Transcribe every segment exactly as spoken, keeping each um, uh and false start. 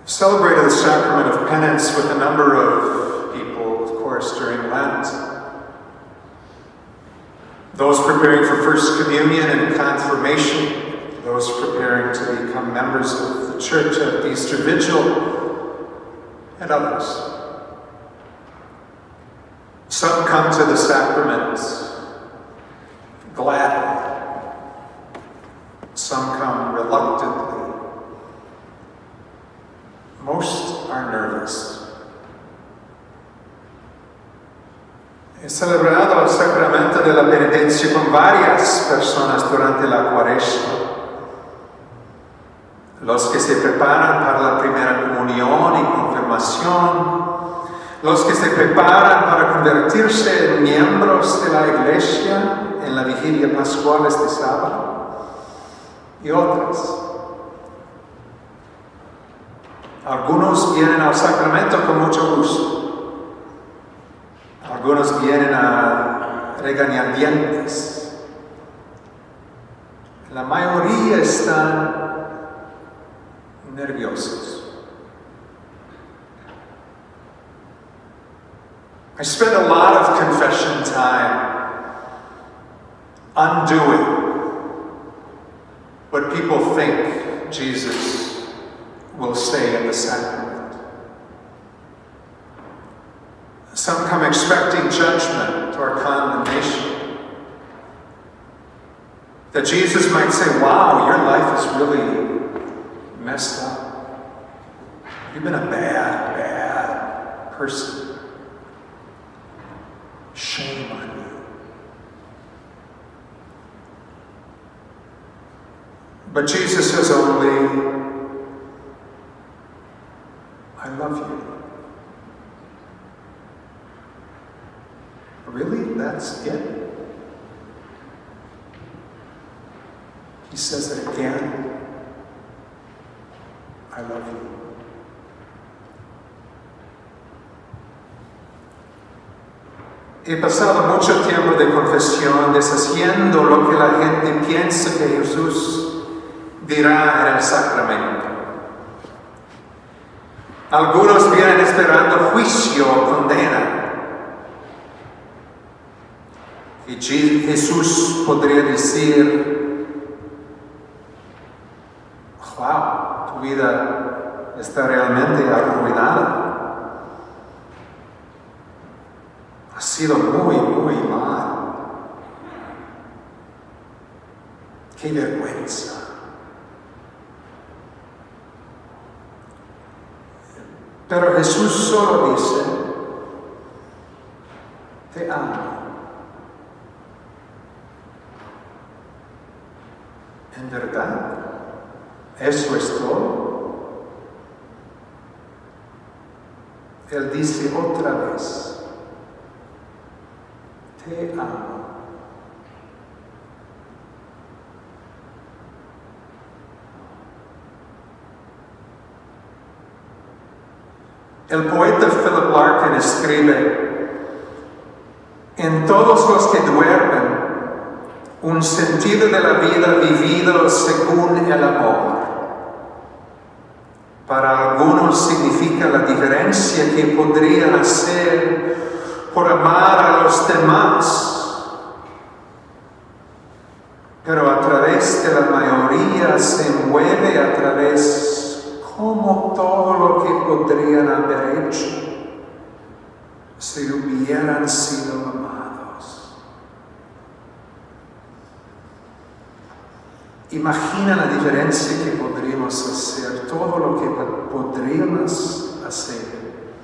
celebrated the sacrament of penance with a number of people, of course, during Lent. Those preparing for First Communion and Confirmation, those preparing to become members of the Church at Easter Vigil, and others. Some come to the sacrament gladly. Some come reluctantly. Most are nervous. He celebrado el sacramento de la penitencia con varias personas durante la Cuaresma. Los que se preparan para la primera comunión y confirmación, los que se preparan para convertirse en miembros de la Iglesia en la vigilia pascual este sábado, y otras. Algunos vienen al sacramento con mucho gusto. Algunos vienen a regañadientes. La mayoría están nerviosos. I spend a lot of confession time undoing what people think Jesus will say in the sacrament. Some come expecting judgment or condemnation. That Jesus might say, wow, your life is really messed up. You've been a bad, bad person. Shame on you. But Jesus says only, I love you. Really? That's it? He says it again. I love you. He pasado mucho tiempo de confesión deshaciendo lo que la gente piensa que Jesús dirá en el sacramento. Algunos vienen esperando juicio o condena. Y Jesús podría decir, wow, tu vida está realmente arruinada. Ha sido muy, muy mal. ¡Qué vergüenza! Pero Jesús solo dice, te amo. ¿En verdad? ¿Eso es todo? Él dice otra vez, te amo. El poeta Philip Larkin escribe, en todos los que duermen, un sentido de la vida vivido según el amor. Para algunos significa la diferencia que podrían hacer por amar a los demás. Pero a través de la mayoría se mueve a través como todo lo que podrían haber hecho si hubieran sido amados. Imagina la diferencia que podríamos hacer, todo lo que podríamos hacer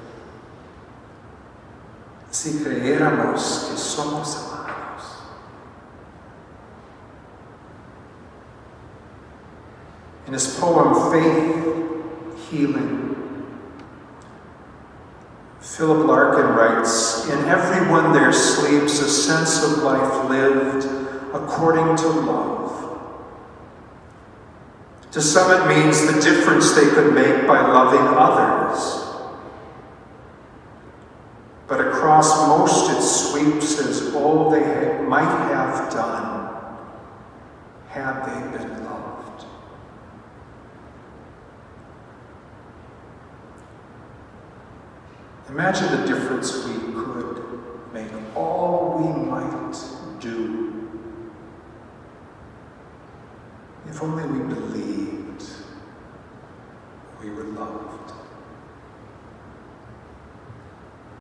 si creyéramos que somos amados. In his poem, Faith, Healing, Philip Larkin writes, in everyone there sleeps a sense of life lived according to love. To some it means the difference they could make by loving others. But across most it sweeps as all they ha- might have done had they been loved. Imagine the difference we could make, all we might do, if only we believed we were loved.